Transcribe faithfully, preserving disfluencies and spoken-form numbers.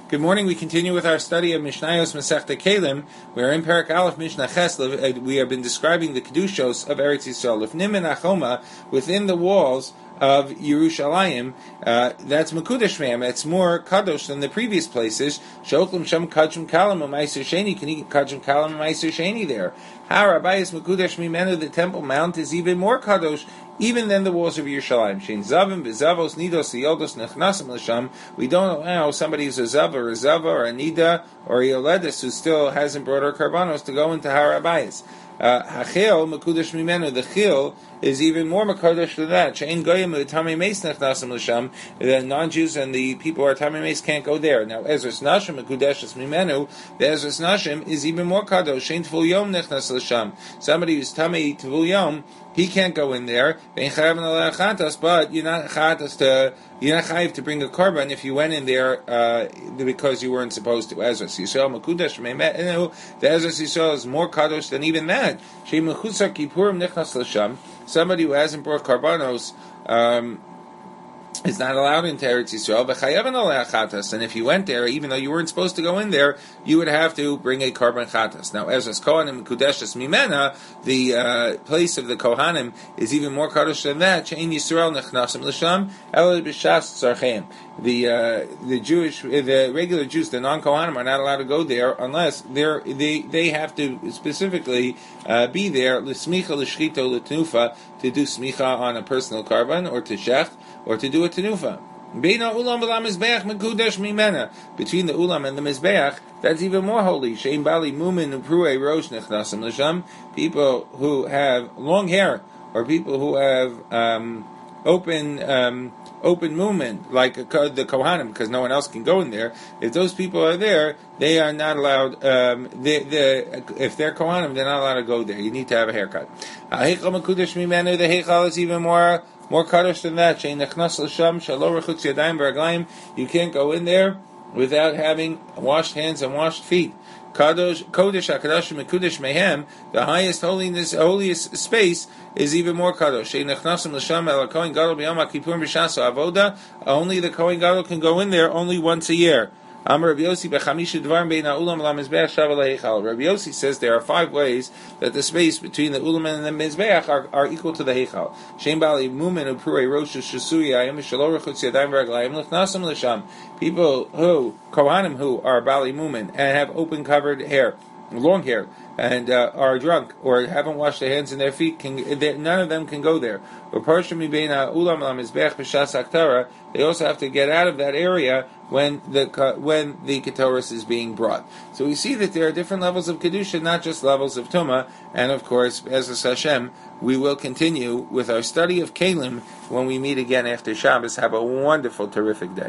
Good morning. We continue with our study of Mishnayos Masechta Kelim. We are in Perek Aleph Mishnah Ches. We have been describing the Kedushos of Eretz Yisrael. If Nimin Achoma, within the walls of Yerushalayim, uh, that's Mekudesh Me'am. It's more Kadosh than the previous places. Shoklim Shem Kajim Kalam Ma'aser Sheni. Can you Kajim Kalam Ma'aser Sheni there? Har Abayis Mekudesh Mimenu, the Temple Mount, is even more Kadosh even than the walls of Yerushalayim. Shein Zavim Bezavos Nidos Yodos Nechnasim L'Sham. We don't allow somebody who's a Zav or a Zava or a Nida or a Yoledis who still hasn't brought her karbanos to go into Har Abayis. Hachil Mekudesh Mimenu, the Chil is even more Mekadosh than that. Shein Goyim Tamei Meis Nechnasim L'Sham. The non-Jews and the people who are Tamei Meis can't go there. Now Ezras Nashim Mekudeshes Mimenu, the Ezras Nashim is even more Kadosh. Shein Tvul Yom Nechnas L'Sham. Somebody who's Tamei Tvul Yom, he can't go in there. But you're not chatas to you're not chayiv to bring a korban if you went in there uh, because you weren't supposed to. Ezras Yisrael Mekudesh Mimenu, the Ezras Yisrael is more kadosh than even that. Shein Mechusar Kippurim Nechnas L'Sham. Somebody who hasn't brought karbanos um, is not allowed into Eretz Yisrael. And if you went there, even though you weren't supposed to go in there, you would have to bring a korban chatas. Now, Ezras Kohanim Kudeshes Mimena, the uh, place of the Kohanim is even more kadosh than that. Shein Yisrael Nechnasim L'Sham El B'Shas Tzarcheim. The uh, the Jewish, the regular Jews, the non-Kohanim are not allowed to go there unless they're they they have to specifically uh, be there l'smicha l'shchito l'tenufa to do smicha on a personal karban or to shecht or to do a tenufa. Beina ulam v'la mizbeach mekudesh mimena, between the ulam and the mizbeach, that's even more holy. Shein bali mumin uprue rosh nechnasim l'sham. People who have long hair or people who have um, open. Um, open movement, like a, the Kohanim, because no one else can go in there. If those people are there, they are not allowed, um, they, they, if they're Kohanim, they're not allowed to go there. You need to have a haircut. The Heichal is even more, more kadosh than that. You can't go in there without having washed hands and washed feet. Kadosh, Kodesh, Hakadosh, Mekudesh Mehem, the highest holiness, holiest space is even more kadosh. Nechnasim l'sham el Kohen Gadol b'Yom HaKippurim b'Shas Avoda. Only the Kohen Gadol can go in there only once a year. Amar Rabbi Yossi b'chamisha dvarim bein ha'ulam l'mizbeach shav l'heichal. Rabbi Yossi says there are five ways that the space between the ulam and the mizbeach are, are equal to the heichal. Shein bali mumen uprei rosh shesuyayim shelo rechutz yadayim v'raglayim l'chnasim l'sham. People who kohanim who are bali mumen and have open covered hair, long hair, and uh, are drunk or haven't washed their hands and their feet, can, none of them can go there. They also have to get out of that area when the when the Ketoris is being brought. So we see that there are different levels of Kedusha, not just levels of Tumah, and of course, as Hashem, we will continue with our study of Kelim when we meet again after Shabbos. Have a wonderful, terrific day.